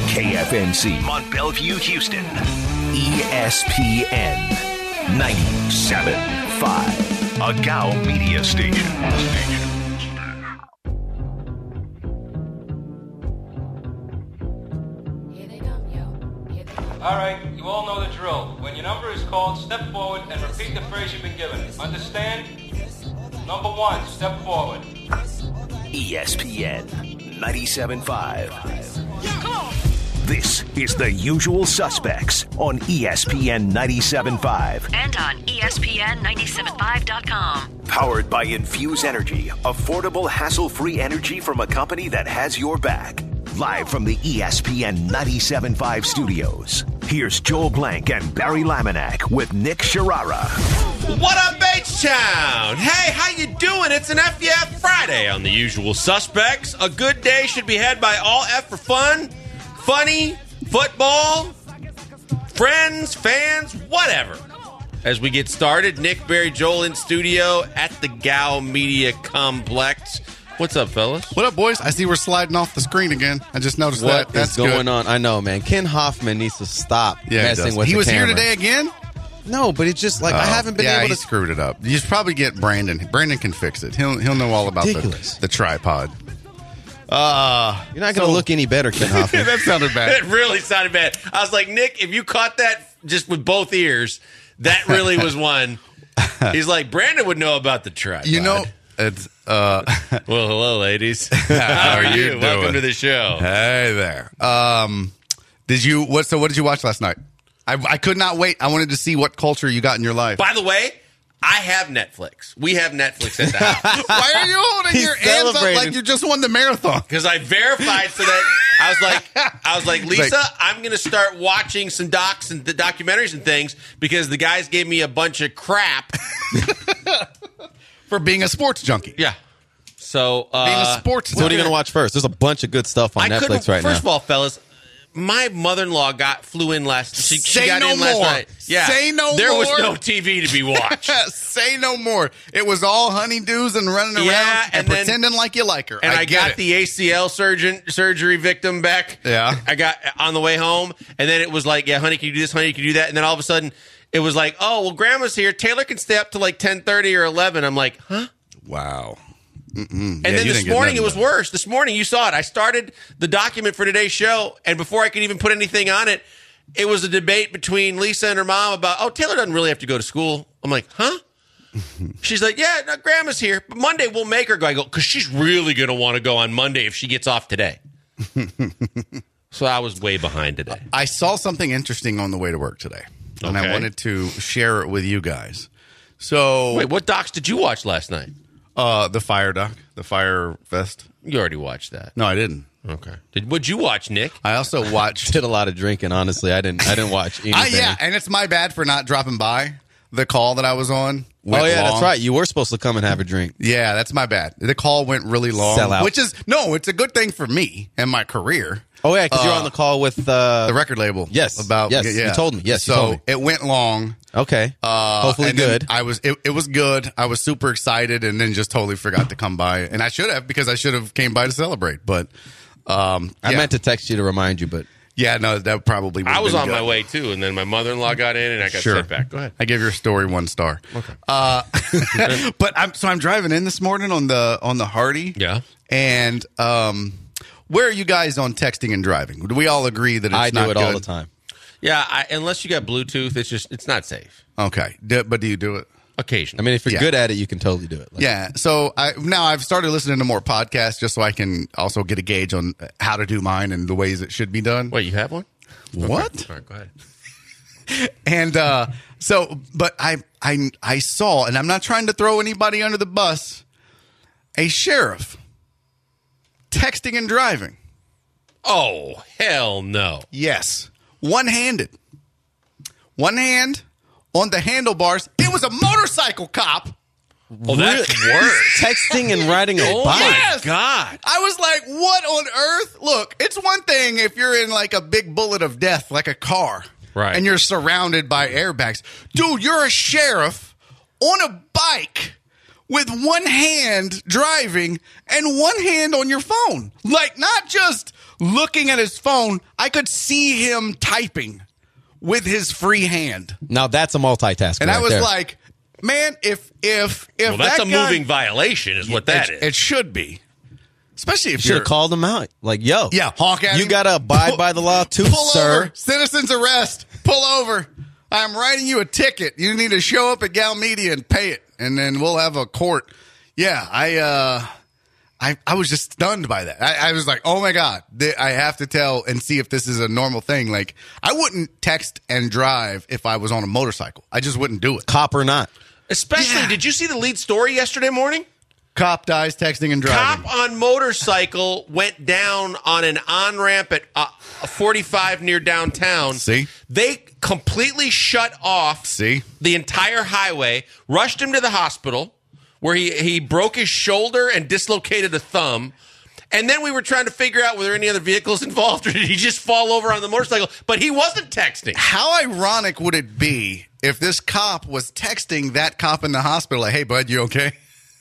KFNC, Mont Bellevue, Houston. ESPN 97.5, a Gow media station. All right, you all know the drill. When your number is called, step forward and repeat the phrase you've been given. Understand? Number 1, step forward. ESPN 97.5. Come on. This is The Usual Suspects on ESPN 97.5. And on ESPN975.com. Powered by Infuse Energy, affordable, hassle-free energy from a company that has your back. Live from the ESPN 97.5 studios, here's Joel Blank and Barry Laminack with Nick Sharara. What up, H-Town? Hey, how you doing? It's an FF Friday on The Usual Suspects. A good day should be had by all F for fun, funny, football, friends, fans, whatever. As we get started, Nick, Barry, Joel in studio at the Gow Media Complex. What's up, fellas? What up, boys? I see we're sliding off the screen again. I just noticed that. That's going on? I know, man. Ken Hoffman needs to stop messing with the camera. He was here today again? No, but it's just like I haven't been able to. Yeah, he screwed it up. You should probably get Brandon. Brandon can fix it. He'll know all about the tripod. You're not going to look any better, Ken Hoffman. That sounded bad. It really sounded bad. I was like, Nick, if you caught that just with both ears, that really was one. He's like, Brandon would know about the tripod. You know, it's... well, hello, ladies. How are you? doing? Welcome to the show. Hey there. What did you watch last night? I could not wait. I wanted to see what culture you got in your life. By the way, I have Netflix. We have Netflix at the house. Why are you holding your hands up like you just won the marathon? Because I verified so that I was like, Lisa, I'm going to start watching some docs and the documentaries and things because the guys gave me a bunch of crap. For being a sports junkie. Yeah. So, being a sports So what are you going to watch first? There's a bunch of good stuff on Netflix right now. First of all, fellas, my mother-in-law flew in last. She got in last night. Yeah. Say no more. There was no TV to be watched. Say no more. It was all honeydews and running around and pretending like you like her. And I got the ACL surgery victim back. Yeah. I got on the way home, and then it was like, yeah, honey, can you do this? Honey, can you do that? And then all of a sudden, it was like, oh, well, Grandma's here. Taylor can stay up to like 10:30 or 11. I'm like, huh? Wow. And then this morning it was worse. This morning you saw it. I started the document for today's show, and before I could even put anything on it, it was a debate between Lisa and her mom about, oh, Taylor doesn't really have to go to school. I'm like, huh? She's like, yeah, no, Grandma's here. But Monday we'll make her go. I go, because she's really going to want to go on Monday if she gets off today. So I was way behind today. I saw something interesting on the way to work today, and I wanted to share it with you guys. So, wait, what docs did you watch last night? The Fire doc, the Fire Fest. You already watched that. No, I didn't. Okay. What'd you watch, Nick? I also watched. Did a lot of drinking, honestly. I didn't watch anything. Yeah, and it's my bad for not dropping by. The call that I was on went long. That's right. You were supposed to come and have a drink. Yeah, that's my bad. The call went really long. Sell out. Which is, it's a good thing for me and my career. Oh, yeah, because you're on the call with... the record label. Yes. Yes, you told me. Yes, so you told me. It went long. Okay. Hopefully good. It was good. I was super excited and then just totally forgot to come by. And I should have, because I should have came by to celebrate. But I meant to text you to remind you, but... Yeah, no, that probably would have been I was on good. my way, too, and then my mother-in-law got in, and I got sent back. Go ahead. I gave your story 1 star. Okay. But I'm driving in this morning on the Hardy. Yeah. And where are you guys on texting and driving? Do we all agree that it's I not do it good? all the time. Yeah, unless you got Bluetooth, it's not safe. Okay. But do you do it? Occasionally. I mean, if you're good at it, you can totally do it. Yeah. So now I've started listening to more podcasts just so I can also get a gauge on how to do mine and the ways it should be done. Wait, you have one? What? Okay. All right, go ahead. And but I saw, and I'm not trying to throw anybody under the bus, a sheriff texting and driving. Oh, hell no. Yes. One-handed. One hand on the handlebars. It was a motorcycle cop. Oh, that's worse. Texting and riding a bike. My God. I was like, what on earth? Look, it's one thing if you're in like a big bullet of death, like a car. Right. And you're surrounded by airbags. Dude, you're a sheriff on a bike with one hand driving and one hand on your phone. Like, not just looking at his phone. I could see him typing with his free hand. Now that's a multitasking. And I was there. like, man, if well, that's that a moving violation is what that is. It should be. Especially if you should have called him out. Like, yo. Yeah, honk at him. You got to abide by the law too, pull sir. Over. Citizen's arrest. Pull over. I'm writing you a ticket. You need to show up at Gal Media and pay it, and then we'll have a court. Yeah, I was just stunned by that. I was like, oh my God, I have to tell and see if this is a normal thing. Like, I wouldn't text and drive if I was on a motorcycle. I just wouldn't do it. Cop or not. Especially, did you see the lead story yesterday morning? Cop dies texting and driving. Cop on motorcycle went down on an on-ramp at 45 near downtown. See? They completely shut off the entire highway, rushed him to the hospital where he broke his shoulder and dislocated a thumb. And then we were trying to figure out were there any other vehicles involved or did he just fall over on the motorcycle? But he wasn't texting. How ironic would it be if this cop was texting that cop in the hospital like, hey, bud, you okay?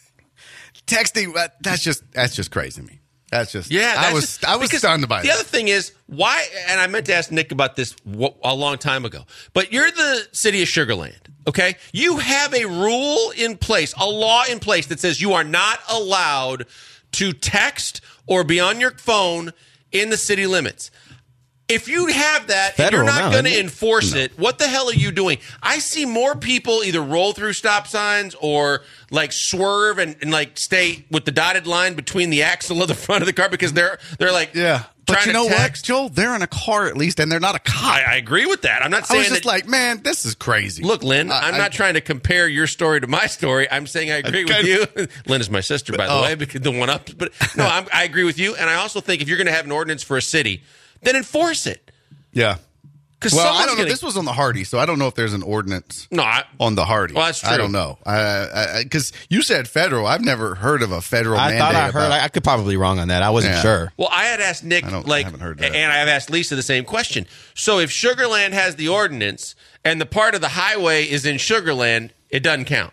Texting, that's just crazy to me. That's just, I was stunned by that. The other thing is, why, and I meant to ask Nick about this a long time ago, but you're the city of Sugar Land, okay? You have a rule in place, a law in place that says you are not allowed to text or be on your phone in the city limits. If you have that and you're not going to enforce it, what the hell are you doing? I see more people either roll through stop signs or like swerve and like stay with the dotted line between the axle of the front of the car because they're like But you know what, Joel? They're in a car at least, and they're not a cop. I agree with that. I'm not saying I was just like, man, this is crazy. Look, Lynn, I'm not trying to compare your story to my story. I'm saying I agree with you. Lynn is my sister, by the way, because the one up. But no, I agree with you, and I also think if you're going to have an ordinance for a city, then enforce it. Yeah. Well, I don't know. This was on the Hardy, so I don't know if there's an ordinance on the Hardy. Well, that's true. I don't know. Because you said federal. I've never heard of a federal mandate. I thought I heard. I could probably be wrong on that. I wasn't sure. Well, I had asked Nick, I haven't heard that. And I've asked Lisa the same question. So if Sugar Land has the ordinance and the part of the highway is in Sugar Land, it doesn't count.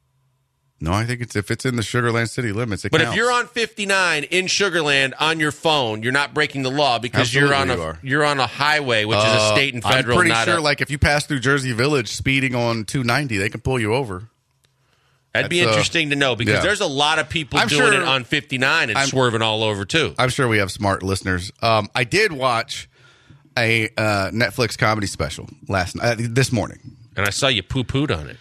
No, I think if it's in the Sugar Land city limits, it counts. But if you're on 59 in Sugar Land on your phone, you're not breaking the law because you're on a highway, which is a state and federal. I'm pretty sure, like if you pass through Jersey Village speeding on 290, they can pull you over. That'd be interesting to know because there's a lot of people doing it on 59 and swerving all over too. I'm sure we have smart listeners. I did watch a Netflix comedy special this morning, and I saw you poo-pooed on it.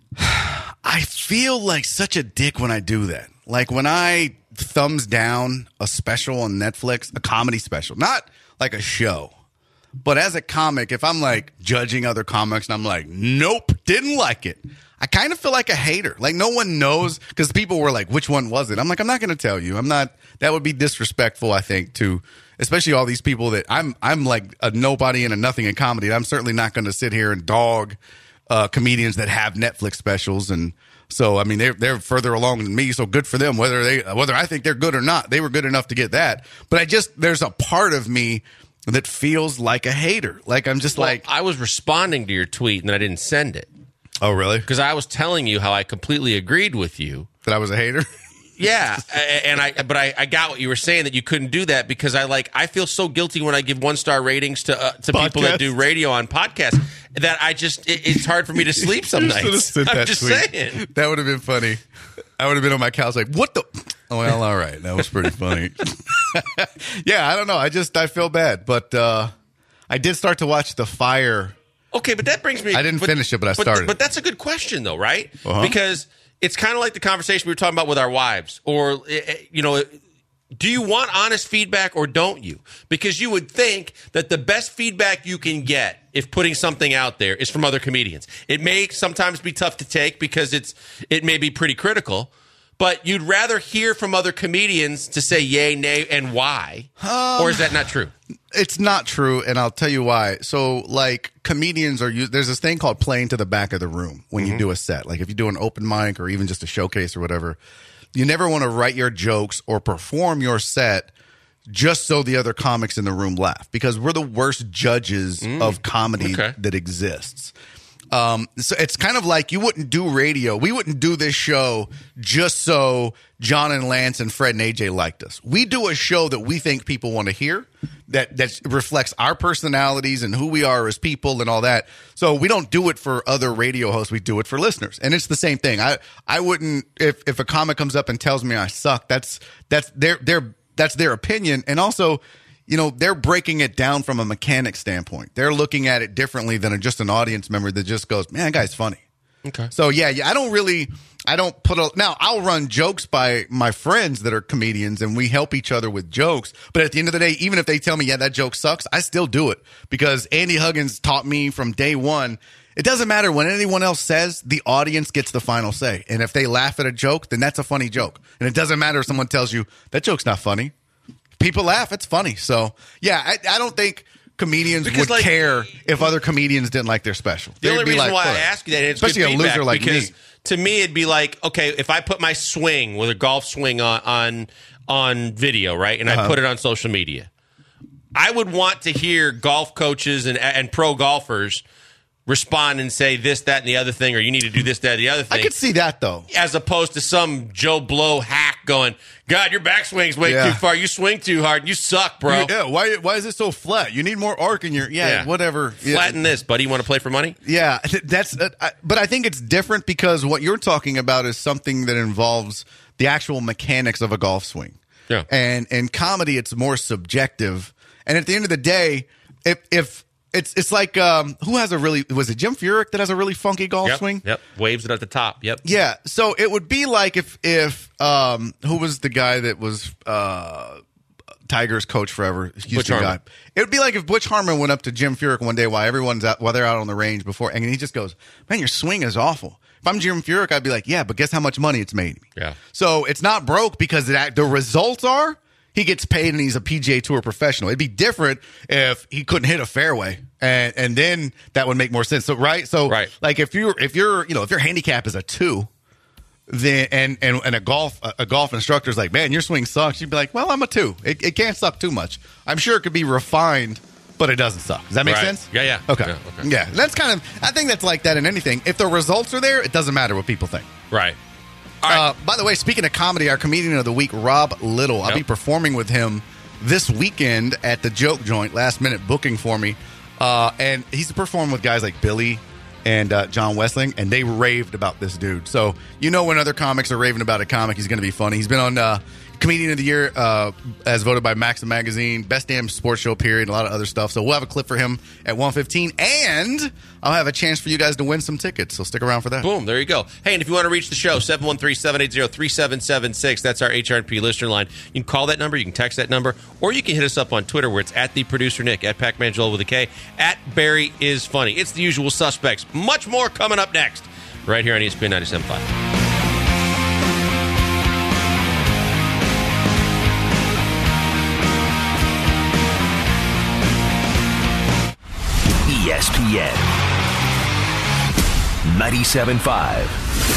I feel like such a dick when I do that. Like when I thumbs down a special on Netflix, a comedy special, not like a show, but as a comic, if I'm like judging other comics and I'm like, nope, didn't like it. I kind of feel like a hater. Like no one knows because people were like, which one was it? I'm like, I'm not going to tell you. That would be disrespectful, I think, to especially all these people that I'm like a nobody and a nothing in comedy. I'm certainly not going to sit here and dog comedians that have Netflix specials, and so I mean they're further along than me, so good for them. Whether I think they're good or not, they were good enough to get that. But there's a part of me that feels like a hater. Like I'm just I was responding to your tweet and I didn't send it. Oh really? Because I was telling you how I completely agreed with you that I was a hater. Yeah, and I got what you were saying that you couldn't do that because I feel so guilty when I give 1-star ratings to people that do radio on podcasts that it's hard for me to sleep some nights. I'm just saying that would have been funny. I would have been on my couch like, what the? Oh well, all right, that was pretty funny. Yeah, I don't know. I feel bad, but I did start to watch The Fire. Okay, but that brings me. I didn't finish it, but I started. But that's a good question, though, right? Because it's kind of like the conversation we were talking about with our wives, or do you want honest feedback or don't you? Because you would think that the best feedback you can get if putting something out there is from other comedians. It may sometimes be tough to take because it may be pretty critical, but you'd rather hear from other comedians to say yay, nay, and why. Or is that not true? It's not true, and I'll tell you why. So, like, comedians there's this thing called playing to the back of the room when you do a set. Like, if you do an open mic or even just a showcase or whatever, you never want to write your jokes or perform your set just so the other comics in the room laugh, because we're the worst judges of comedy that exists. So it's kind of like you wouldn't do radio. We wouldn't do this show just so John and Lance and Fred and AJ liked us. We do a show that we think people want to hear, that reflects our personalities and who we are as people and all that. So we don't do it for other radio hosts. We do it for listeners. And it's the same thing. I wouldn't, if a comic comes up and tells me I suck, that's their opinion. And also, you know, they're breaking it down from a mechanic standpoint. They're looking at it differently than just an audience member that just goes, man, that guy's funny. Okay. So, yeah, now I'll run jokes by my friends that are comedians and we help each other with jokes. But at the end of the day, even if they tell me, yeah, that joke sucks, I still do it because Andy Huggins taught me from day one. It doesn't matter what anyone else says, the audience gets the final say. And if they laugh at a joke, then that's a funny joke. And it doesn't matter if someone tells you that joke's not funny. People laugh. It's funny. So, yeah, I don't think comedians would care if other comedians didn't like their special. The only reason why I ask you that, it's especially a loser like me. To me, it'd be like, okay, if I put my swing with a golf swing on video, right, and I put it on social media, I would want to hear golf coaches and pro golfers respond and say this, that, and the other thing, or you need to do this, that, and the other thing. I could see that, though. As opposed to some Joe Blow hack going, God, your backswing's way too far. You swing too hard. You suck, bro. Yeah, why is it so flat? You need more arc in your, whatever. Flatten this, buddy. You want to play for money? Yeah, but I think it's different because what you're talking about is something that involves the actual mechanics of a golf swing. Yeah. And in comedy, it's more subjective. And at the end of the day, if It's like who has was it Jim Furyk that has a really funky golf swing? Yep, waves it at the top. Yep. Yeah, so it would be like if who was the guy that was Tiger's coach forever? Houston guy. It would be like if Butch Harmon went up to Jim Furyk one day while they're out on the range before, and he just goes, "Man, your swing is awful." If I'm Jim Furyk, I'd be like, "Yeah, but guess how much money it's made me." Yeah. So it's not broke because the results are. He gets paid and he's a PGA Tour professional. It'd be different if he couldn't hit a fairway, and then that would make more sense. So right, like if your handicap is a 2, then and a golf instructor is like, man, your swing sucks. You'd be like, well, I'm a 2. It can't suck too much. I'm sure it could be refined, but it doesn't suck. Does that make sense? Yeah. Okay. Yeah, that's kind of. I think that's like that in anything. If the results are there, it doesn't matter what people think. Right. By the way, speaking of comedy, our comedian of the week, Rob Little. I'll be performing with him this weekend at the Joke Joint, last minute booking for me. And he's performed with guys like Billy and John Wessling, and they raved about this dude. So, when other comics are raving about a comic, he's going to be funny. He's been on Comedian of the Year as voted by Maxim Magazine, Best Damn Sports Show, period, a lot of other stuff. So we'll have a clip for him at 1:15, and I'll have a chance for you guys to win some tickets. So stick around for that. Boom, there you go. Hey, and if you want to reach the show, 713-780-3776. That's our HRP listener line. You can call that number, you can text that number, or you can hit us up on Twitter where it's at the producer Nick, at Pac-Man Joel with a K, at Barry is Funny. It's the usual suspects. Much more coming up next, right here on ESPN 97.5. ESPN 97.5.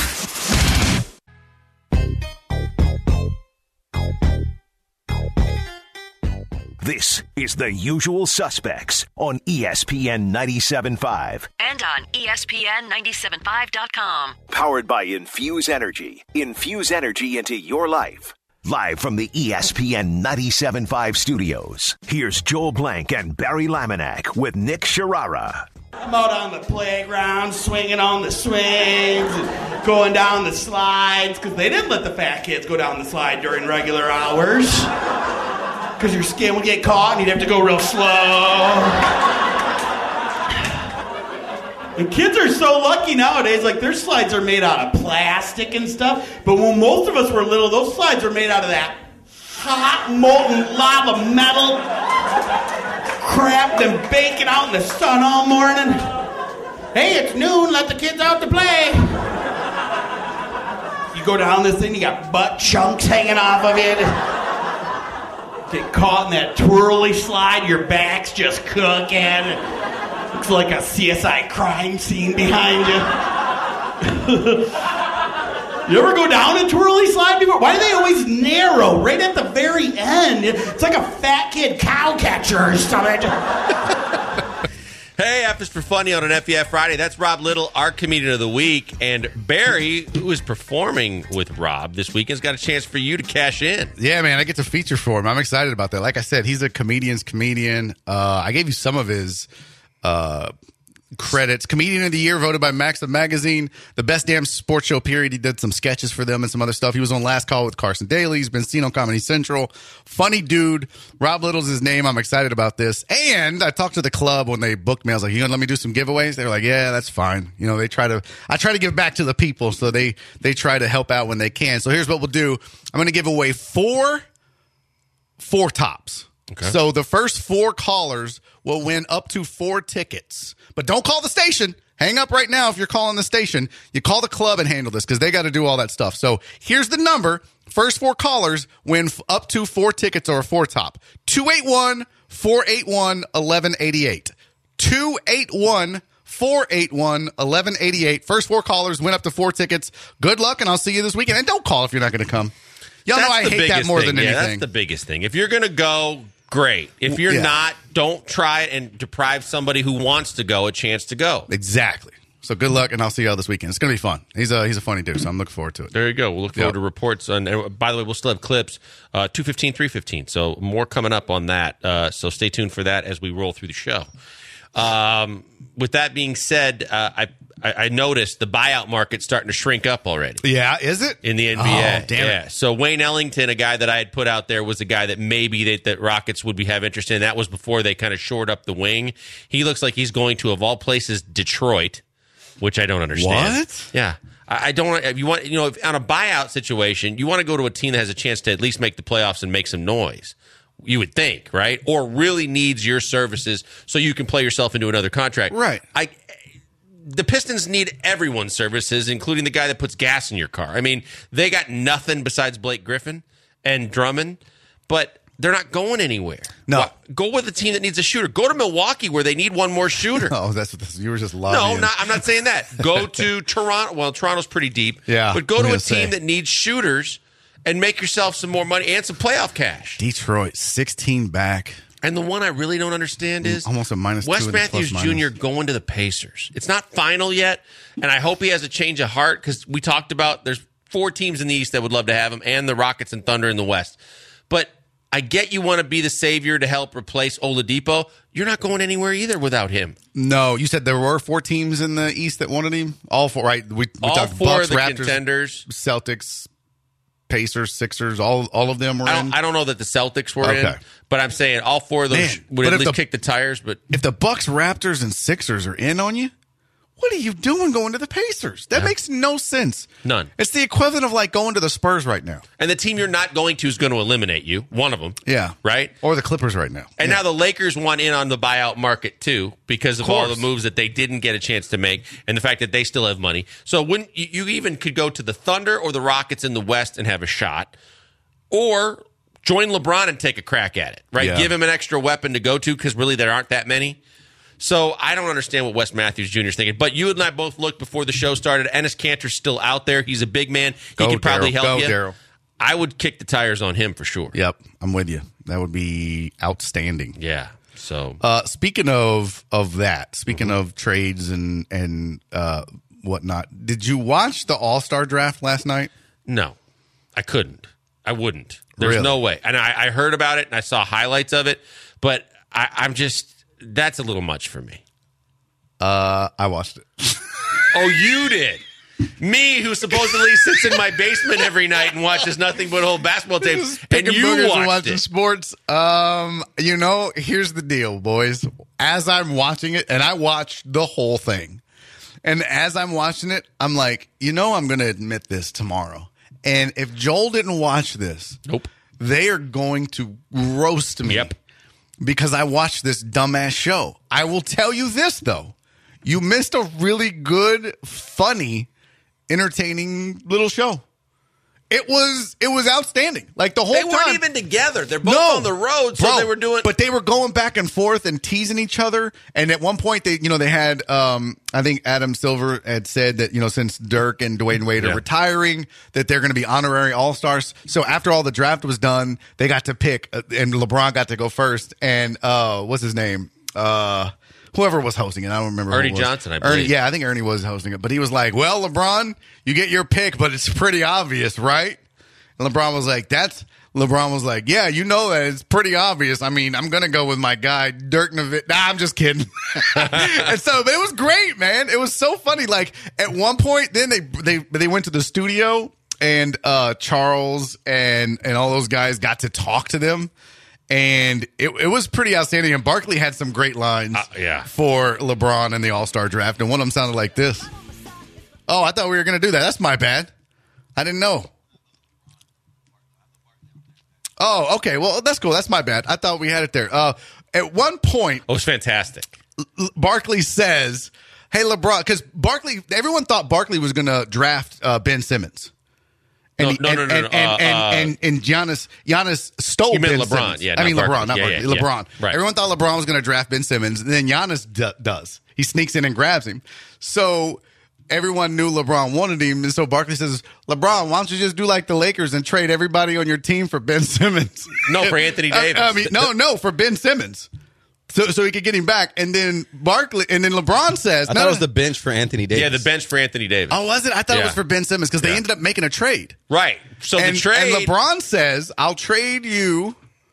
This is The Usual Suspects on ESPN 97.5. And on ESPN975.com. Powered by Infuse Energy. Infuse energy into your life. Live from the ESPN 97.5 studios, here's Joel Blank and Barry Laminack with Nick Sharara. I'm out on the playground, swinging on the swings, and going down the slides, because they didn't let the fat kids go down the slide during regular hours, because your skin would get caught and you'd have to go real slow. And kids are so lucky nowadays, like their slides are made out of plastic and stuff, but when most of us were little, those slides were made out of that hot, molten lava metal crap, them baking out in the sun all morning. Hey, it's noon, let the kids out to play. You go down this thing, you got butt chunks hanging off of it. Get caught in that twirly slide, your back's just cooking. Looks like a CSI crime scene behind you. You ever go down a twirly slide before? Why do they always narrow right at the very end? It's like a fat kid cow catcher or something. Hey, F is for Funny on an FEF Friday. That's Rob Little, our comedian of the week. And Barry, who is performing with Rob this weekend, has got a chance for you to cash in. Yeah, man, I get to feature for him. I'm excited about that. Like I said, he's a comedian's comedian. I gave you some of his credits. Comedian of the Year, voted by Maxim Magazine. The best damn sports show, period. He did some sketches for them and some other stuff. He was on Last Call with Carson Daly. He's been seen on Comedy Central. Funny dude. Rob Little's his name. I'm excited about this. And I talked to the club when they booked me. I was like, you gonna let me do some giveaways? They were like, yeah, that's fine. You know, I try to give back to the people, so they try to help out when they can. So here's what we'll do. I'm gonna give away four tops. Okay. So the first 4 callers will win up to 4 tickets. But don't call the station. Hang up right now if you're calling the station. You call the club and handle this because they got to do all that stuff. So here's the number. First 4 callers win up to 4 tickets or a 4 top. 281-481-1188. 281-481-1188. First 4 callers win up to 4 tickets. Good luck, and I'll see you this weekend. And don't call if you're not going to come. Y'all know I hate that more than anything. That's the biggest thing. If you're going to go, great. If you're not, don't try it and deprive somebody who wants to go a chance to go. Exactly. So good luck, and I'll see y'all this weekend. It's going to be fun. He's a funny dude, so I'm looking forward to it. There you go. We'll look forward to reports. And by the way, we'll still have clips, 2:15, 3:15. So more coming up on that. So stay tuned for that as we roll through the show. With that being said, I noticed the buyout market starting to shrink up already. Yeah, is it? In the NBA. Oh, damn it. So Wayne Ellington, a guy that I had put out there, was a guy that maybe that Rockets would have interest in. That was before they kind of shored up the wing. He looks like he's going to, of all places, Detroit, which I don't understand. What? Yeah. I don't. If you want, if on a buyout situation, you want to go to a team that has a chance to at least make the playoffs and make some noise. You would think, right? Or really needs your services so you can play yourself into another contract. Right. The Pistons need everyone's services, including the guy that puts gas in your car. I mean, they got nothing besides Blake Griffin and Drummond, but they're not going anywhere. No. Go with a team that needs a shooter. Go to Milwaukee where they need one more shooter. Oh, that's what you were just lobbying. No, I'm not saying that. Go to Toronto. Well, Toronto's pretty deep. Yeah. But go to a team that needs shooters and make yourself some more money and some playoff cash. Detroit, 16 back. And the one I really don't understand is almost a -2 Wes Matthews Jr. going to the Pacers. It's not final yet, and I hope he has a change of heart because we talked about there's 4 teams in the East that would love to have him and the Rockets and Thunder in the West. But I get you want to be the savior to help replace Oladipo. You're not going anywhere either without him. No, you said there were 4 teams in the East that wanted him? All 4, right? We all talked 4 Bucks, of the Raptors, contenders. Celtics, Pacers, Sixers, all of them were in? I don't know that the Celtics were in, but I'm saying all 4 of those would at least kick the tires. But if the Bucks, Raptors, and Sixers are in on you, what are you doing going to the Pacers? That makes no sense. None. It's the equivalent of like going to the Spurs right now. And the team you're not going to is going to eliminate you, one of them. Yeah. Right? Or the Clippers right now. And now the Lakers want in on the buyout market too because of all the moves that they didn't get a chance to make and the fact that they still have money. So when you even could go to the Thunder or the Rockets in the West and have a shot, or join LeBron and take a crack at it, right? Yeah. Give him an extra weapon to go to because really there aren't that many. So I don't understand what Wes Matthews Jr. is thinking. But you and I both looked before the show started. Enes Kanter's still out there. He's a big man. He could probably help you. Daryl. I would kick the tires on him for sure. Yep, I'm with you. That would be outstanding. Yeah. So speaking of that, speaking of trades and whatnot, did you watch the All-Star draft last night? No, I couldn't. I wouldn't. There's no way. And I heard about it and I saw highlights of it, but I'm just. That's a little much for me. I watched it. Oh, you did? Me, who supposedly sits in my basement every night and watches nothing but old basketball tapes, and you watched it. Sports. Here's the deal, boys. As I'm watching it, and I watched the whole thing, and as I'm watching it, I'm like, I'm going to admit this tomorrow. And if Joel didn't watch this, they are going to roast me. Yep. Because I watched this dumbass show. I will tell you this, though. You missed a really good, funny, entertaining little show. It was outstanding. Like the whole time. They weren't even together. They're both on the road, so they were doing. But they were going back and forth and teasing each other. And at one point, they had. I think Adam Silver had said that since Dirk and Dwayne Wade are retiring, that they're going to be honorary All-Stars. So after all the draft was done, they got to pick, and LeBron got to go first. And what's his name? whoever was hosting it. I don't remember. Ernie who it was. Johnson, I believe. I think Ernie was hosting it. But he was like, well, LeBron, you get your pick, but it's pretty obvious, right? And LeBron was like, yeah, you know that it's pretty obvious. I mean, I'm going to go with my guy, Dirk Nowitzki. Nah, I'm just kidding. And so, but it was great, man. It was so funny. Like, at one point, then they went to the studio, and Charles and all those guys got to talk to them. And it was pretty outstanding. And Barkley had some great lines for LeBron in the All-Star draft. And one of them sounded like this. Oh, I thought we were going to do that. That's my bad. I didn't know. Oh, okay. Well, that's cool. That's my bad. I thought we had it there. At one point, it was fantastic. Barkley says, hey, LeBron, because everyone thought Barkley was going to draft Ben Simmons. And No. And Giannis stole You meant Ben LeBron. Simmons. Yeah, I mean, not LeBron, not Barkley. Barkley. LeBron. Right. Everyone thought LeBron was going to draft Ben Simmons, and then Giannis does. He sneaks in and grabs him. So everyone knew LeBron wanted him, and so Barkley says, LeBron, why don't you just do like the Lakers and trade everybody on your team for Ben Simmons? No, for Anthony Davis. I mean, no, for Ben Simmons. So he could get him back. And then LeBron says, I thought it was the bench for Anthony Davis. Yeah, the bench for Anthony Davis. Oh, was it? I thought it was for Ben Simmons because they ended up making a trade. Right. So And the trade. And LeBron says, I'll trade you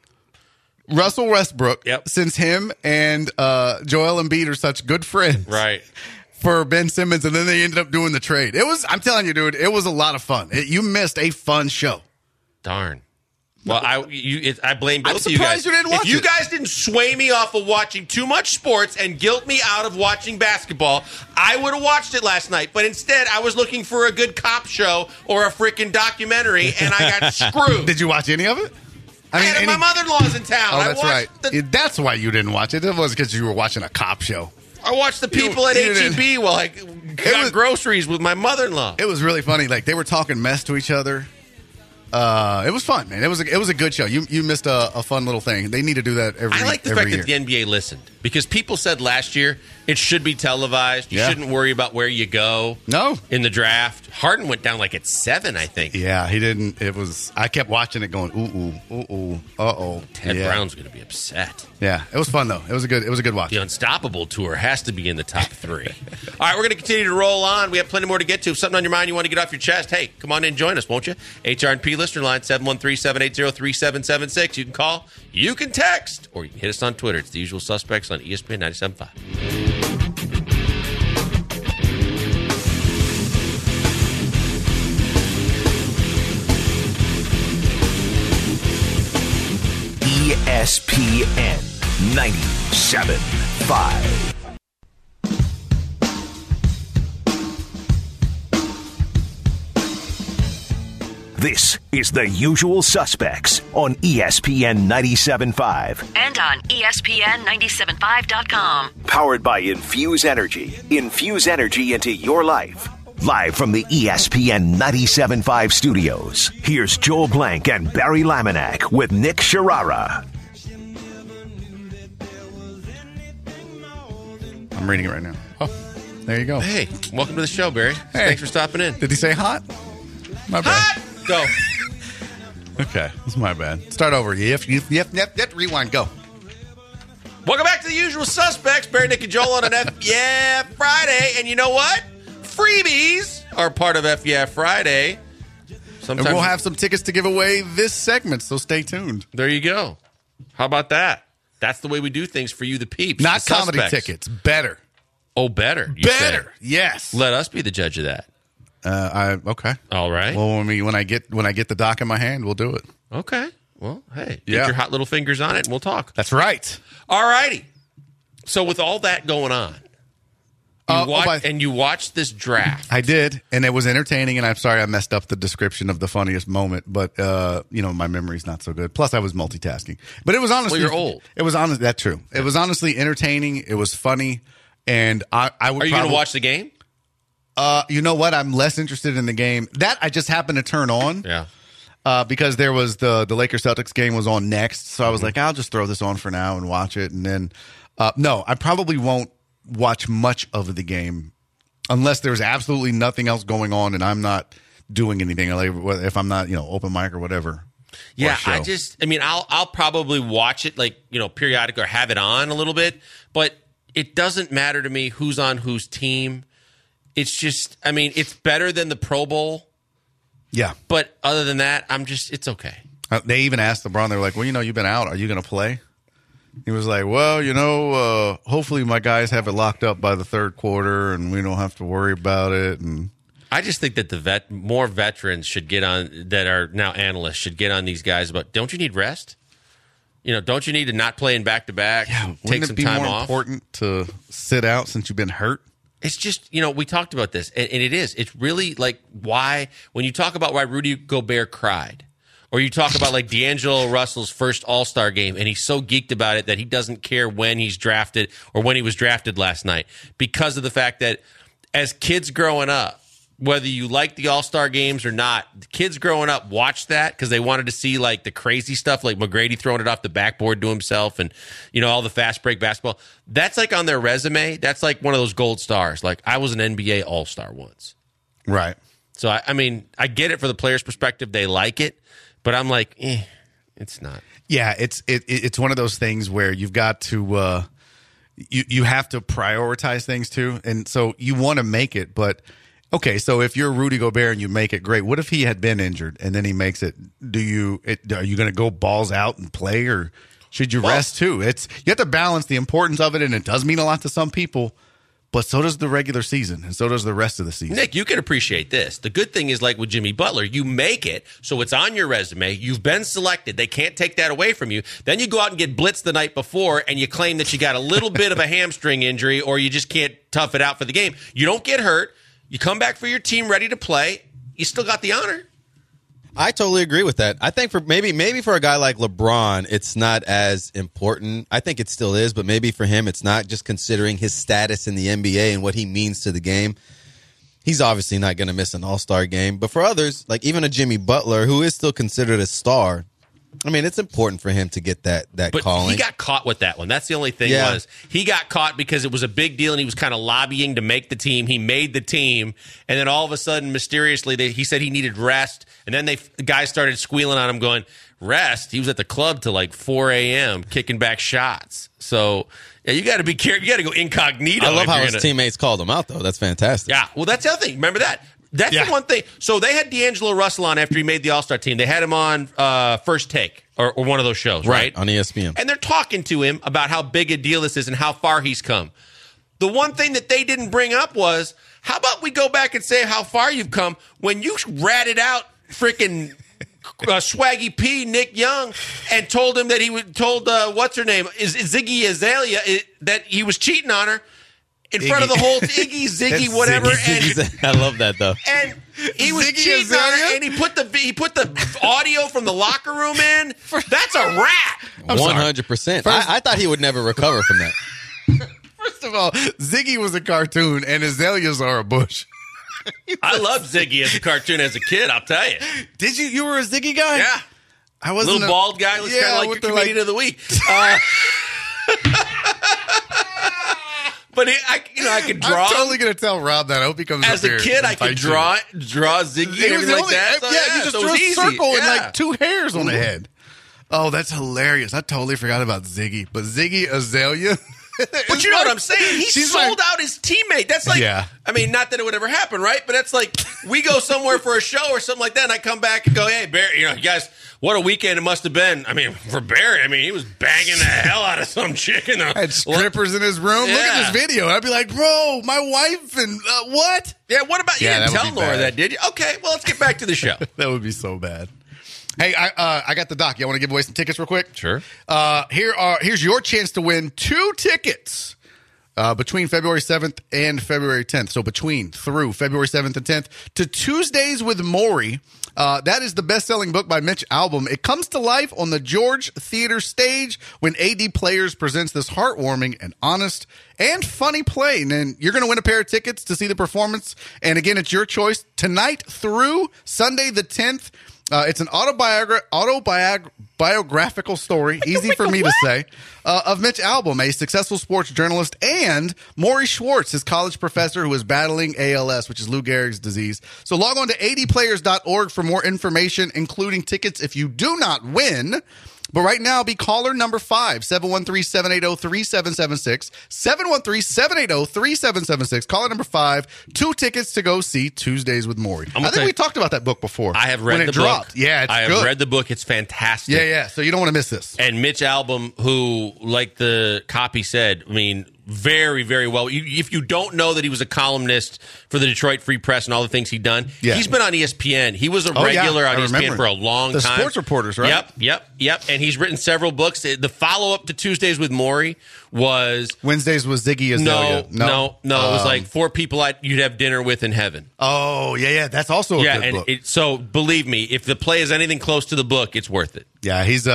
Russell Westbrook since him and Joel Embiid are such good friends. Right. For Ben Simmons, and then they ended up doing the trade. I'm telling you, dude, it was a lot of fun. You missed a fun show. Darn. Well, I blame both I'm of you guys. surprised you didn't watch if you it. guys didn't sway me off of watching too much sports and guilt me out of watching basketball, I would have watched it last night. But instead, I was looking for a good cop show or a freaking documentary, and I got screwed. Did you watch any of it? My mother-in-law's in town. Oh, that's right. That's why you didn't watch it. It wasn't because you were watching a cop show. I watched the people at H-E-B while I got groceries with my mother-in-law. It was really funny. Like, they were talking mess to each other. It was fun, man. It was a good show. You missed a fun little thing. They need to do that every year. I like the fact that the NBA listened because people said last year it should be televised. You shouldn't worry about where you go. No. In the draft. Harden went down like at 7, I think. Yeah, he didn't. I kept watching it going, ooh, uh-oh. Ted Brown's going to be upset. Yeah, it was fun, though. It was a good watch. The Unstoppable Tour has to be in the top 3. All right, we're going to continue to roll on. We have plenty more to get to. If something on your mind you want to get off your chest, hey, come on in and join us, won't you? HR&P listener line 713-780-3776. You can call, you can text, or you can hit us on Twitter. It's The Usual Suspects on ESPN 97.5. ESPN 97.5. This is The Usual Suspects on ESPN 97.5. And on ESPN975.com. Powered by Infuse Energy. Infuse energy into your life. Live from the ESPN 97.5 studios, here's Joel Blank and Barry Laminack with Nick Sharara. I'm reading it right now. Oh, there you go. Hey, welcome to the show, Barry. Hey. Thanks for stopping in. Did he say hot? My bad. Hot! Go. Okay, that's my bad. Start over. Yep, rewind, go. Welcome back to The Usual Suspects. Barry, Nick, and Joel on an Friday. And you know what? Freebies are part of Friday. Sometimes and we'll have some tickets to give away this segment, so stay tuned. There you go. How about that? That's the way we do things for you, the peeps. Not the comedy suspects. tickets. Better. Oh, better. Better. Yes. Let us be the judge of that. Okay. All right. Well, when I get the doc in my hand, we'll do it. Okay. Well, hey, get your hot little fingers on it, and we'll talk. That's right. All righty. So with all that going on, you watched this draft. I did, and it was entertaining. And I'm sorry I messed up the description of the funniest moment, but my memory's not so good. Plus, I was multitasking. But it was honestly, you're old. It was honestly that's true. It was honestly entertaining. It was funny, and I would. Are you going to watch the game? You know what? I'm less interested in the game. That I just happened to turn on. Yeah. Because there was the Lakers Celtics game was on next, so I was like, I'll just throw this on for now and watch it, and then no, I probably won't watch much of the game unless there's absolutely nothing else going on and I'm not doing anything. If I'm not, open mic or whatever. Yeah, I'll probably watch it periodic or have it on a little bit, but it doesn't matter to me who's on whose team. It's just, I mean, it's better than the Pro Bowl. Yeah. But other than that, it's okay. They even asked LeBron, they were like, well, you've been out. Are you going to play? He was like, well, hopefully my guys have it locked up by the third quarter and we don't have to worry about it. And I just think that more veterans should get on, that are now analysts, should get on these guys about, don't you need rest? Don't you need to not play in back-to-back? Yeah, take some time off? Wouldn't it be more important to sit out since you've been hurt? It's just, we talked about this, and it is. It's really like why, when you talk about why Rudy Gobert cried, or you talk about like D'Angelo Russell's first All-Star game, and he's so geeked about it that he doesn't care when he's drafted or when he was drafted last night, because of the fact that as kids growing up, whether you like the All-Star games or not, the kids growing up watched that because they wanted to see like the crazy stuff, like McGrady throwing it off the backboard to himself and, all the fast break basketball. That's like on their resume. That's like one of those gold stars. Like, I was an NBA All-Star once. Right. So, I get it for the player's perspective. They like it. But I'm like, it's not. Yeah, it's one of those things where you've got to you have to prioritize things too. And so you want to make it, but okay, so if you're Rudy Gobert and you make it, great. What if he had been injured and then he makes it? Are you going to go balls out and play, or should you rest too? You have to balance the importance of it, and it does mean a lot to some people, but so does the regular season, and so does the rest of the season. Nick, you can appreciate this. The good thing is, like with Jimmy Butler, you make it, so it's on your resume. You've been selected. They can't take that away from you. Then you go out and get blitzed the night before, and you claim that you got a little bit of a hamstring injury, or you just can't tough it out for the game. You don't get hurt. You come back for your team ready to play. You still got the honor. I totally agree with that. I think for maybe for a guy like LeBron, it's not as important. I think it still is, but maybe for him, it's not, just considering his status in the NBA and what he means to the game. He's obviously not going to miss an all-star game. But for others, like even a Jimmy Butler, who is still considered a star, it's important for him to get that but calling. He got caught with that one. That's the only thing was he got caught because it was a big deal and he was kind of lobbying to make the team. He made the team, and then all of a sudden, mysteriously, he said he needed rest. And then the guys started squealing on him going, rest? He was at the club till like 4 a.m. kicking back shots. So, yeah, you got to be careful. You got to go incognito. I love how his teammates called him out, though. That's fantastic. Yeah, well, that's the other thing. Remember that. That's the one thing. So they had D'Angelo Russell on after he made the All-Star team. They had him on First Take or one of those shows, right? On ESPN. And they're talking to him about how big a deal this is and how far he's come. The one thing that they didn't bring up was, how about we go back and say how far you've come when you ratted out freaking Swaggy P, Nick Young, and told him that what's her name, Ziggy Azalea, that he was cheating on her. In front of the whole Ziggy, whatever. I love that, though. And he was cheating on her, and he put the audio from the locker room in. That's a rat. 100%. I thought he would never recover from that. First of all, Ziggy was a cartoon, and Azaleas are a bush. I loved Ziggy as a cartoon as a kid, I'll tell you. Did you? You were a Ziggy guy? Yeah. I wasn't little bald guy. Looks kind of like your comedian of the week. But I could draw. I'm totally going to tell Rob that. I hope he comes as up here. As a kid, I could draw Ziggy and everything like that. So, you just drew a circle and like two hairs on the head. Oh, that's hilarious. I totally forgot about Ziggy. But Ziggy Azalea. But you know what I'm saying? He sold out his teammate. That's like, not that it would ever happen, right? But that's like, we go somewhere for a show or something like that, and I come back and go, hey, Barry, you guys, what a weekend it must have been. For Barry, he was banging the hell out of some chick. Had strippers in his room. Yeah. Look at this video. I'd be like, bro, my wife and what? Yeah, what about, you didn't tell Laura that, did you? Okay, well, let's get back to the show. That would be so bad. Hey, I got the doc. You want to give away some tickets real quick? Sure. Here's your chance to win 2 tickets between February 7th and February 10th. So through February 7th and 10th to Tuesdays with Maury. That is the best-selling book by Mitch Albom. It comes to life on the George Theater stage when AD Players presents this heartwarming and honest and funny play. And then you're going to win a pair of tickets to see the performance. And again, it's your choice tonight through Sunday the 10th. It's an autobiographical story, easy for me to say, of Mitch Albom, a successful sports journalist, and Maury Schwartz, his college professor who is battling ALS, which is Lou Gehrig's disease. So log on to adplayers.org for more information, including tickets if you do not win. But right now, be caller number 5, 713-780-3776, 713-780-3776. Caller number 5, 2 tickets to go see Tuesdays with Maury. I think we talked about that book before. I have read the book. Yeah, it's good. I have read the book. It's fantastic. Yeah. So you don't want to miss this. And Mitch Albom, who, like the copy said, I mean, very, very well. If you don't know that he was a columnist for the Detroit Free Press and all the things he'd done, he's been on ESPN. He was a regular on ESPN for a long time. The sports reporters, right? Yep. And he's written several books. The follow-up to Tuesdays with Maury was... Wednesdays was Ziggy Azalea. No. It was like 4 people you'd have dinner with in heaven. Oh, yeah. That's also a good book. So believe me, if the play is anything close to the book, it's worth it. Yeah, he's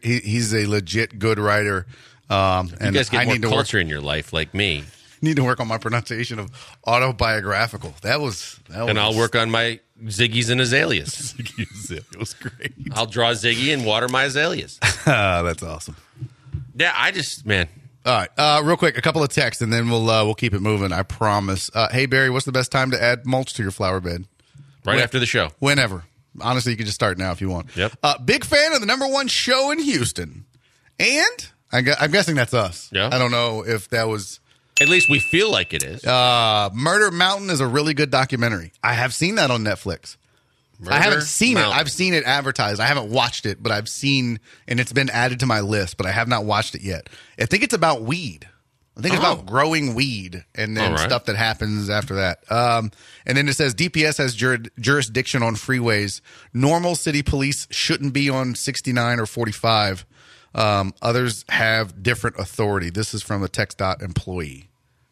a legit good writer. You guys get more culture in your life like me. Need to work on my pronunciation of autobiographical. That was and I'll work on my Ziggies and azaleas. It was great. I'll draw Ziggy and water my azaleas. That's awesome. Yeah, man. All right, real quick, a couple of texts, and then we'll keep it moving. I promise. Hey Barry, what's the best time to add mulch to your flower bed? Right after the show. Whenever. Honestly, you can just start now if you want. Yep. Big fan of the #1 show in Houston, and I'm guessing that's us. Yeah. I don't know if that was. At least we feel like it is. Murder Mountain is a really good documentary. I have seen that on Netflix. I haven't seen it. I've seen it advertised. I haven't watched it, but I've seen, and it's been added to my list, but I have not watched it yet. I think it's about weed. I think it's about growing weed and then stuff that happens after that. And then it says DPS has jurisdiction on freeways. Normal city police shouldn't be on 69 or 45. Others have different authority. This is from a TxDOT employee.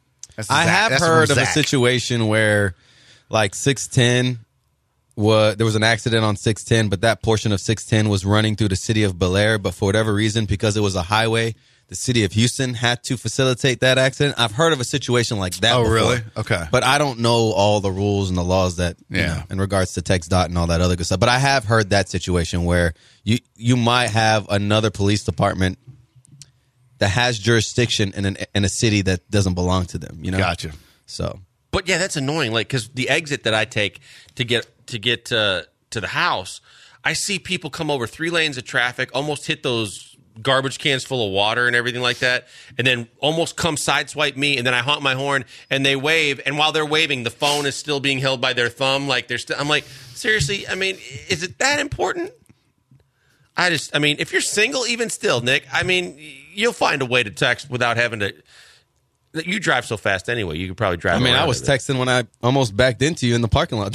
I have heard of a situation where, like 610, there was an accident on 610, but that portion of 610 was running through the city of Bel Air. But for whatever reason, because it was a highway, the city of Houston had to facilitate that accident. I've heard of a situation like that. Oh, before, really? Okay. But I don't know all the rules and the laws that, you know, in regards to TxDOT and all that other good stuff. But I have heard that situation where you might have another police department that has jurisdiction in a city that doesn't belong to them. You know, gotcha. So, but yeah, that's annoying. Like, because the exit that I take to get to the house, I see people come over 3 lanes of traffic, almost hit those garbage cans full of water and everything like that, and then almost come sideswipe me, and then I honk my horn and they wave, and while they're waving, the phone is still being held by their thumb. Like I'm like, seriously? I mean, is it that important? I mean, if you're single, even still, Nick, I mean, you'll find a way to text without having to. You drive so fast anyway. You could probably drive. I mean, I was texting when I almost backed into you in the parking lot.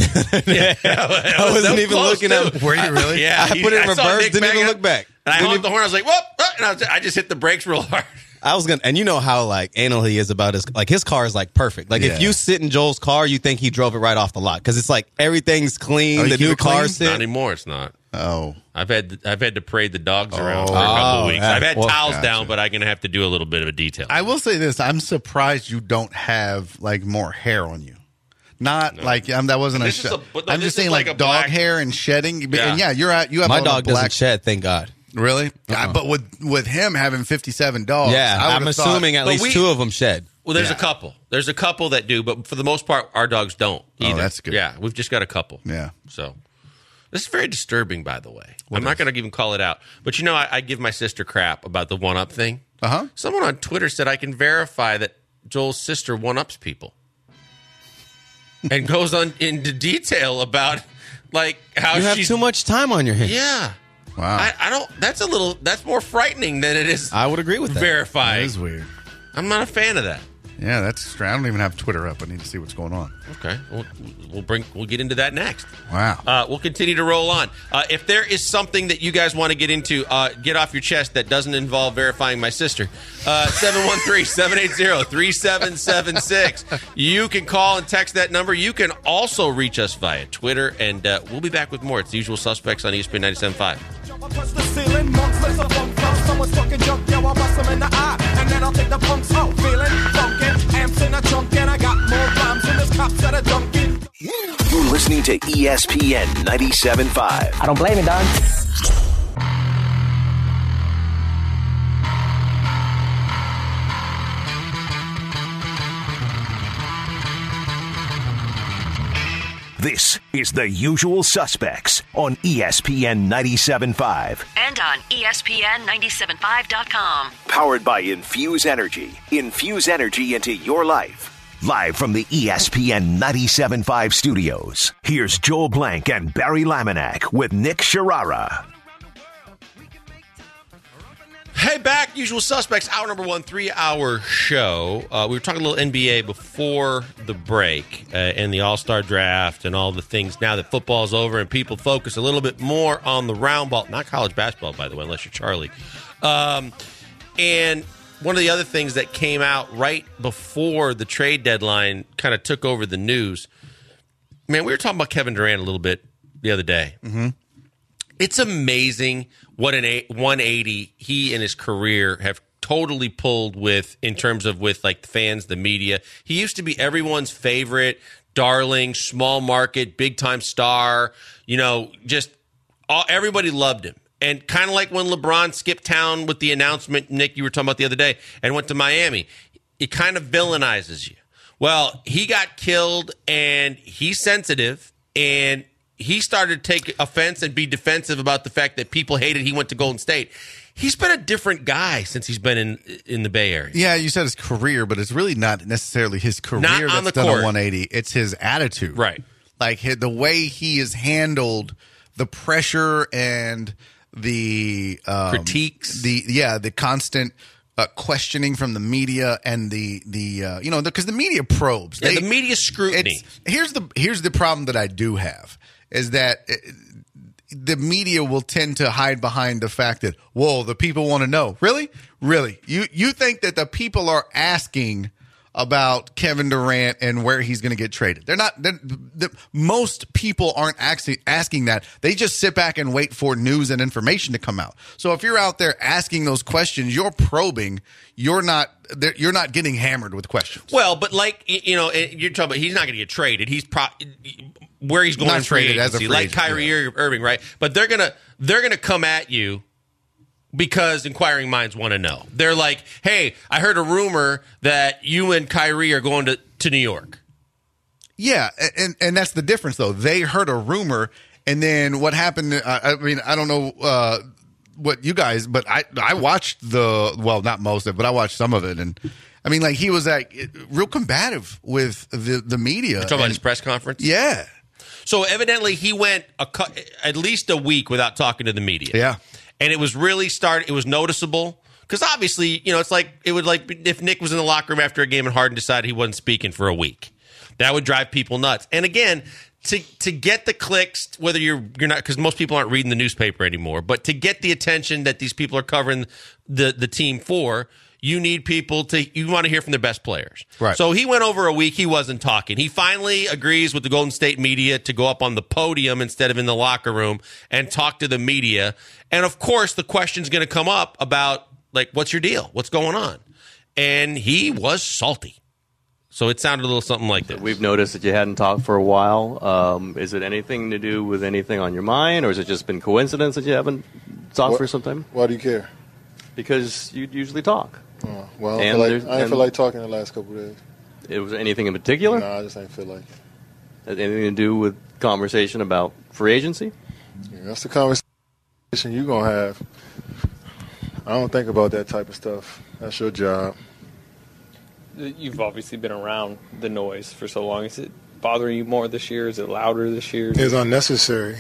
I wasn't even looking at. Were you really? Yeah, I put it in reverse. Didn't even look back. And I honked the horn. I was like, "Whoop!" And I just hit the brakes real hard. I was gonna, and you know how like anal he is about his car is like perfect. Like if you sit in Joel's car, you think he drove it right off the lot because it's like everything's clean. The new car sit. Not anymore. It's not. Oh, I've had to parade the dogs around for a couple of weeks. I've had towels down, but I'm gonna have to do a little bit of a detail. I will say this: I'm surprised you don't have like more hair on you. Not like that wasn't I'm just saying like dog hair and shedding. And you have my dog doesn't shed, thank God. Really? But with him having 57 dogs, I'm assuming at least 2 of them shed. Well, there's a couple. There's a couple that do, but for the most part, our dogs don't either. Oh, that's good. Yeah, we've just got a couple. Yeah. So this is very disturbing, by the way. I'm not going to even call it out. But you know, I give my sister crap about the one-up thing. Uh-huh. Someone on Twitter said I can verify that Joel's sister one-ups people. And goes on into detail about like how you have too much time on your hands. Yeah. Wow. I don't. That's more frightening than it is. I would agree with that. Verifying. That is weird. I'm not a fan of that. Yeah, that's. I don't even have Twitter up. I need to see what's going on. Okay, we'll get into that next. Wow. We'll continue to roll on. If there is something that you guys want to get into, get off your chest that doesn't involve verifying my sister. 713-780-3776. You can call and text that number. You can also reach us via Twitter, and we'll be back with more. It's The Usual Suspects on ESPN 97.5. Someone's talking junk, yo, I'll bust them in the eye, and then I'll take the punks out, feeling funkin', amps in a trunk, and I got more rhymes than this cops that are dunking. You're listening to ESPN 97.5. I don't blame it, Don. This is The Usual Suspects on ESPN 97.5. And on ESPN975.com. Powered by Infuse Energy. Infuse energy into your life. Live from the ESPN 97.5 studios, here's Joel Blank and Barry Laminack with Nick Sharara. Hey, back. Usual Suspects, hour number 1, 3-hour show. We were talking a little NBA before the break and the All-Star draft and all the things now that football's over and people focus a little bit more on the round ball. Not college basketball, by the way, unless you're Charlie. And one of the other things that came out right before the trade deadline kind of took over the news. Man, we were talking about Kevin Durant a little bit the other day. Mm-hmm. It's amazing what an 180 he and his career have totally pulled with in terms of with like the fans, the media. He used to be everyone's favorite, darling, small market, big time star. You know, just everybody loved him. And kind of like when LeBron skipped town with the announcement, Nick, you were talking about the other day, and went to Miami, it kind of villainizes you. Well, he got killed, and he's sensitive, and he started to take offense and be defensive about the fact that people hated he went to Golden State. He's been a different guy since he's been in the Bay Area. Yeah, you said his career, but it's really not necessarily his career that's done a 180. It's his attitude. Right. Like the way he has handled the pressure and the critiques. The constant questioning from the media and because the media probes. The media scrutiny. Here's the problem that I do have. Is that the media will tend to hide behind the fact that, whoa, the people want to know. Really? You think that the people are asking about Kevin Durant and where he's going to get traded? They're not. Most people aren't actually asking that. They just sit back and wait for news and information to come out. So if you're out there asking those questions, you're probing. You're not getting hammered with questions. Well, but you're talking about he's not going to get traded. He's where he's going to trade agency, like Kyrie Irving, right? But they're gonna come at you because inquiring minds want to know. They're like, hey, I heard a rumor that you and Kyrie are going to New York. Yeah, and that's the difference, though. They heard a rumor, and then what happened? I mean, I don't know what you guys, but I watched not most of it, but I watched some of it, and I mean, like he was real combative with the media. You're talking about his press conference? Yeah. So evidently he went at least a week without talking to the media. Yeah. And it was really it was noticeable because obviously, it's like it would like if Nick was in the locker room after a game and Harden decided he wasn't speaking for a week. That would drive people nuts. And again, to get the clicks, whether you're not, because most people aren't reading the newspaper anymore, but to get the attention that these people are covering the team for, you need people you want to hear from the best players. Right. So he went over a week. He wasn't talking. He finally agrees with the Golden State media to go up on the podium instead of in the locker room and talk to the media. And of course, the question's going to come up about, like, what's your deal? What's going on? And he was salty. So it sounded a little something like this. We've noticed that you hadn't talked for a while. Is it anything to do with anything on your mind, or has it just been coincidence that you haven't talked for some time? Why do you care? Because you usually talk. Oh, well, I didn't feel like talking the last couple of days. It was anything in particular? No, I just didn't feel like it. Had anything to do with conversation about free agency? Yeah, that's the conversation you're going to have. I don't think about that type of stuff. That's your job. You've obviously been around the noise for so long. Is it bothering you more this year? Is it louder this year? It's unnecessary.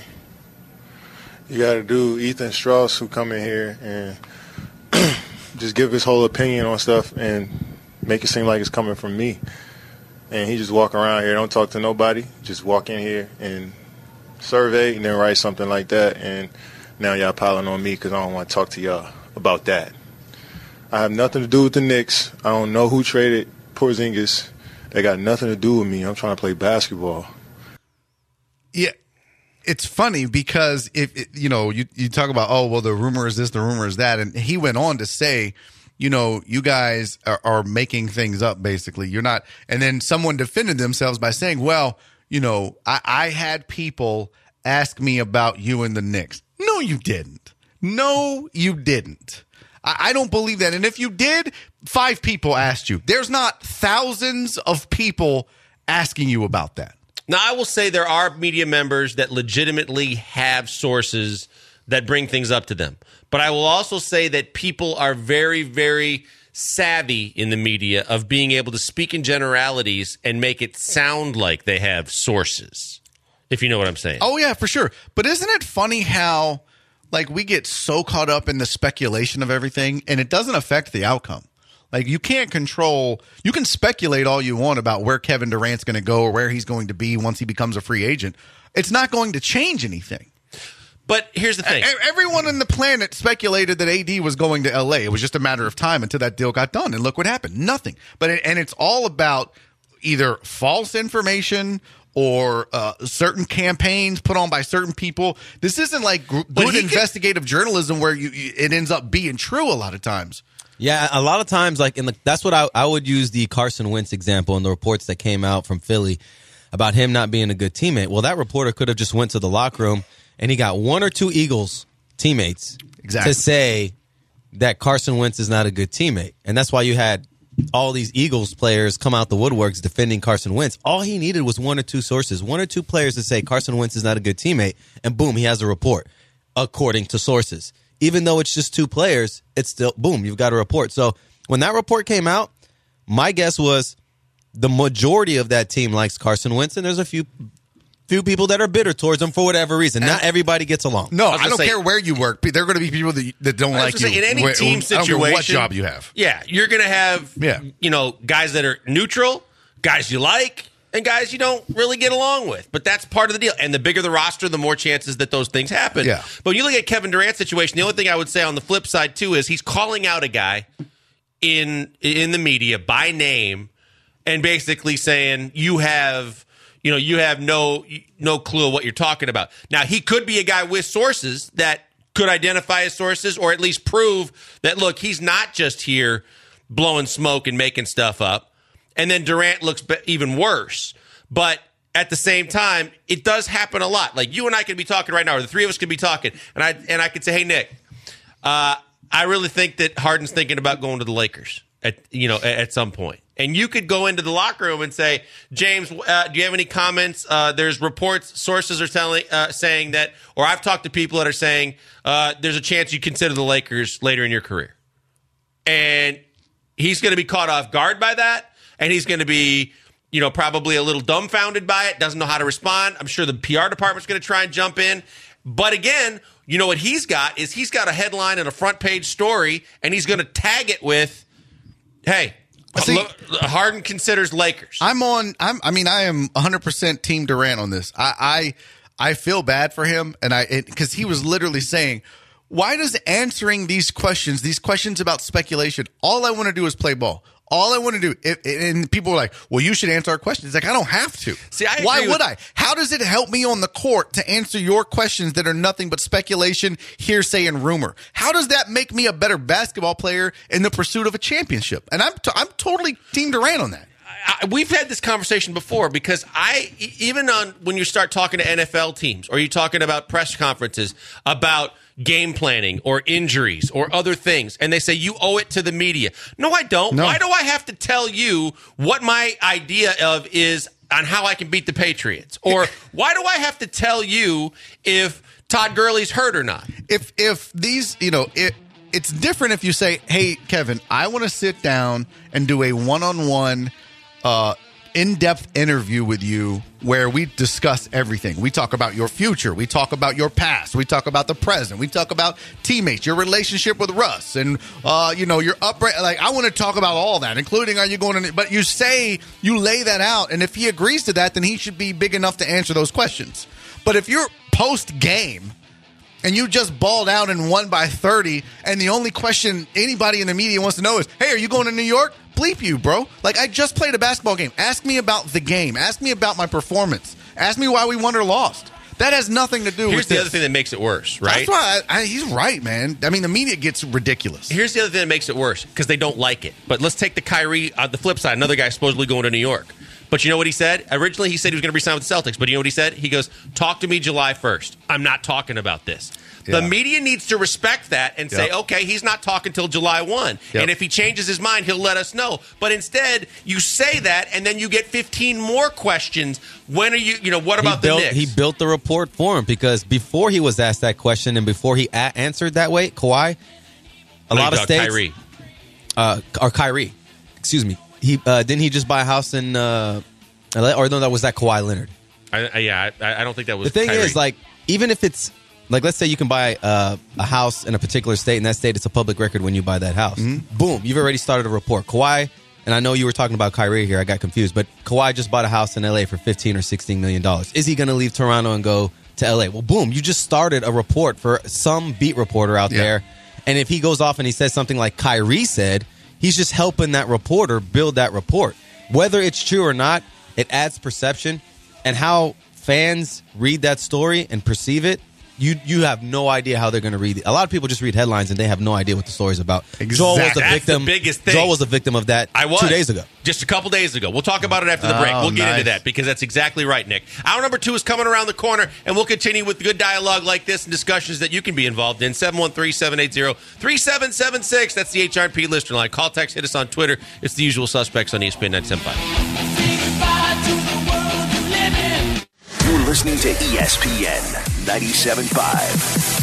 You got a dude, Ethan Strauss, who come in here and just give his whole opinion on stuff and make it seem like it's coming from me. And he just walk around here, don't talk to nobody, just walk in here and survey and then write something like that. And now y'all piling on me because I don't want to talk to y'all about that. I have nothing to do with the Knicks. I don't know who traded Porzingis. They got nothing to do with me. I'm trying to play basketball. Yeah. It's funny because you talk about, the rumor is this, the rumor is that. And he went on to say, you guys are making things up, basically. You're not. And then someone defended themselves by saying, well, I had people ask me about you and the Knicks. No, you didn't. No, you didn't. I don't believe that. And if you did, 5 people asked you. There's not thousands of people asking you about that. Now, I will say there are media members that legitimately have sources that bring things up to them. But I will also say that people are very, very savvy in the media of being able to speak in generalities and make it sound like they have sources, if you know what I'm saying. Oh, yeah, for sure. But isn't it funny how, like, we get so caught up in the speculation of everything, and it doesn't affect the outcome? Like, you can't control – you can speculate all you want about where Kevin Durant's going to go or where he's going to be once he becomes a free agent. It's not going to change anything. But here's the thing. Everyone on the planet speculated that AD was going to L.A. It was just a matter of time until that deal got done. And look what happened. Nothing. And it's all about either false information or certain campaigns put on by certain people. This isn't like good investigative journalism where it ends up being true a lot of times. Yeah, a lot of times, like that's what I would use the Carson Wentz example in the reports that came out from Philly about him not being a good teammate. Well, that reporter could have just went to the locker room and he got one or two Eagles teammates to say that Carson Wentz is not a good teammate. And that's why you had all these Eagles players come out the woodworks defending Carson Wentz. All he needed was one or two sources, one or two players to say Carson Wentz is not a good teammate, and boom, he has a report, according to sources. Even though it's just two players, it's still, boom, you've got a report. So when that report came out, my guess was the majority of that team likes Carson Wentz, and there's a few people that are bitter towards him for whatever reason. Not everybody gets along. No, I don't care where you work. There are going to be people that don't like you. In any team situation, I don't care what job you have. Yeah, you're going to have guys that are neutral, guys you like, and guys you don't really get along with. But that's part of the deal. And the bigger the roster, the more chances that those things happen. Yeah. But when you look at Kevin Durant's situation, the only thing I would say on the flip side, too, is he's calling out a guy in the media by name and basically saying, you have no clue what you're talking about. Now, he could be a guy with sources that could identify his sources or at least prove that, look, he's not just here blowing smoke and making stuff up. And then Durant looks even worse. But at the same time, it does happen a lot. Like you and I could be talking right now, or the three of us could be talking, and I could say, hey, Nick, I really think that Harden's thinking about going to the Lakers at some point. And you could go into the locker room and say, James, do you have any comments? There's reports, sources are saying that, or I've talked to people that are saying there's a chance you consider the Lakers later in your career. And he's going to be caught off guard by that, and he's going to be, probably a little dumbfounded by it, doesn't know how to respond. I'm sure the PR department's going to try and jump in. But again, you know what he's got is he's got a headline and a front page story, and he's going to tag it with, hey, Harden considers Lakers. I am 100% Team Durant on this. I feel bad for him, and because he was literally saying, why does answering these questions about speculation, all I want to do is play ball. All I want to do, and people are like, well, you should answer our questions. It's like, I don't have to. See, why would I? How does it help me on the court to answer your questions that are nothing but speculation, hearsay, and rumor? How does that make me a better basketball player in the pursuit of a championship? And I'm totally Team Durant on that. We've had this conversation before because even when you start talking to NFL teams or you're talking about press conferences about game planning or injuries or other things, and they say you owe it to the media. No, I don't. No. Why do I have to tell you what my idea of is on how I can beat the Patriots? Or why do I have to tell you if Todd Gurley's hurt or not? If these, it's different if you say, hey, Kevin, I want to sit down and do a one-on-one in-depth interview with you where we discuss everything. We talk about your future. We talk about your past. We talk about the present. We talk about teammates, your relationship with Russ, and your upbringing. Like, I want to talk about all that, including are you going to. But you lay that out, and if he agrees to that, then he should be big enough to answer those questions. But if you're post game and you just balled out and won by 30, and the only question anybody in the media wants to know is, hey, are you going to New York? Bleep you, bro. Like, I just played a basketball game. Ask me about the game. Ask me about my performance. Ask me why we won or lost. That has nothing to do with this. Here's the other thing that makes it worse, right? That's why he's right, man. I mean, the media gets ridiculous. Here's the other thing that makes it worse, because they don't like it. But let's take the Kyrie on the flip side. Another guy supposedly going to New York. But you know what he said? Originally, he said he was going to resign with the Celtics. But you know what he said? He goes, talk to me July 1st. I'm not talking about this. The media needs to respect that and say, okay, he's not talking till July 1. And if he changes his mind, he'll let us know. But instead, you say that, and then you get 15 more questions. When are you, what about the Knicks? He built the report for him because before he was asked that question and before he answered that way, Kawhi, a lot of states. Kyrie. Excuse me. Didn't he just buy a house in LA? Or no, was that Kawhi Leonard? I don't think that was the thing Kyrie. is, like, even if it's like, let's say you can buy a house in a particular state, and that state it's a public record when you buy that house. Boom, you've already started a report. Kawhi, and I know you were talking about Kyrie here, I got confused, but Kawhi just bought a house in LA for $15 or $16 million. Is he going to leave Toronto and go to LA? Well, boom, you just started a report for some beat reporter out there, and if he goes off and he says something like Kyrie said, he's just helping that reporter build that report. Whether it's true or not, it adds perception, and how fans read that story and perceive it, you have no idea how they're going to read it. A lot of people just read headlines and they have no idea what the story's about. Exactly. Joel was a That's victim. the biggest thing. Joel was a victim of that 2 days ago. Just a couple days ago. We'll talk about it after the break. We'll get into that because that's exactly right, Nick. Hour number 2 is coming around the corner, and we'll continue with good dialogue like this and discussions that you can be involved in. 713-780-3776. That's the HRP listener line. Call, text, hit us on Twitter. It's the usual suspects on ESPN 97.5. You're listening to ESPN 97.5.